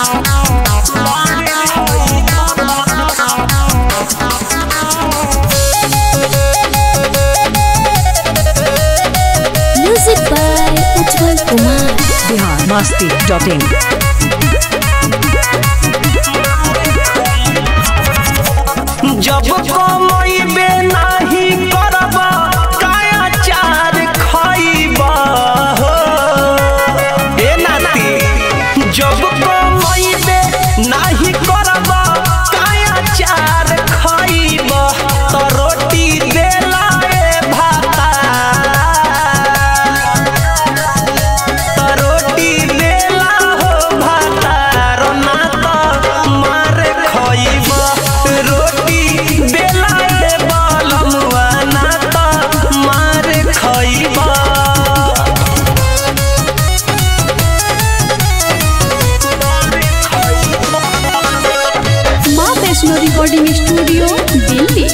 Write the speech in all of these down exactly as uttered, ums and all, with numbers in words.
Music by Ujjwal Kumar. Bihar Masti dot in. जब कमैबे नाही करब काया चार खइबा हो ए नाती। जब कमैबे नाही करब काया चार खइबा त रोटी देला ए भाता त रोटी देला हो भाता रोना त मार खइबा रोटी बेला ए बलमुआ ना त मार खइबा। माँ वैष्णो रिकॉर्डिंग स्टूडियो दिल्ली।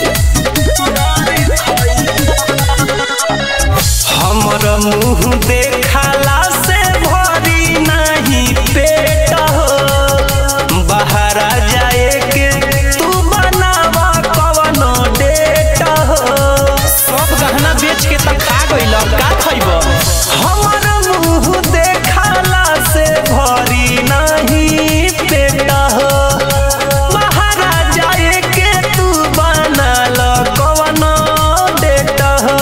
हमर मुँह देखला से भरी नहीं पेट हो बाहर जाए के तू बनावा कवनो डेट हो। सब गहना बेच के त खा गइल का खइब। हमर मुँह देखला से भरी नहीं पेट हो बाहर जाए के तू बनाल कवनो डेट हो।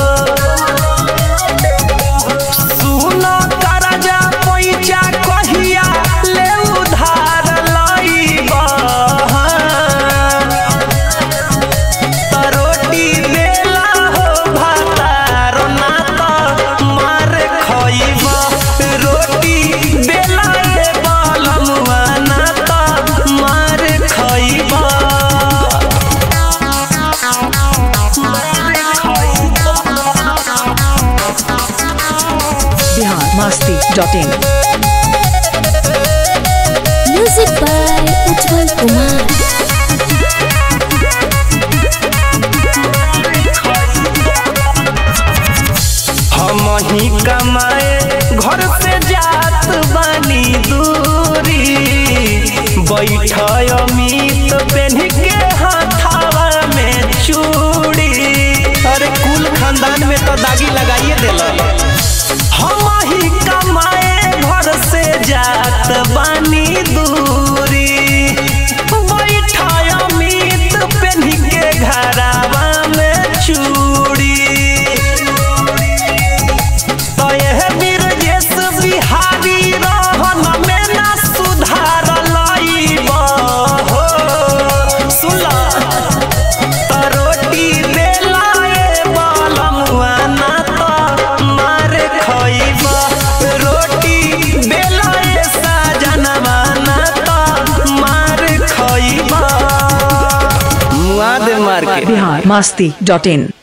सुन करजा पैसा कहिया ले उधार लइबा त रोटी बेला हो भाता रोना त मार खइबा रोटी बेला ए बलमुआ ना त मार खइबा। Bihar Masti dot in. Music by Ujjwal Kumar. हम ही कमाए घर से जात बानी दूरी बैठ अमित पेन्ह के हाथावा में चूड़ी। अरे कुल खानदान में तो दागी लगाइए दिल। हम ही कमाए घर से जात बानी दूरी बैठ अमित पेन्ह के घरावा में चूड़ी। तो यह बिरजेश बिहारी रहन में ना सुधार लइबा हो सुला त रोटी बेला ए बलमुआ ना त मार खइबा रोटी बेला ए साजनवा ना त मार खइबा मुआ दे मार के। बिहार मस्ती डॉट इन।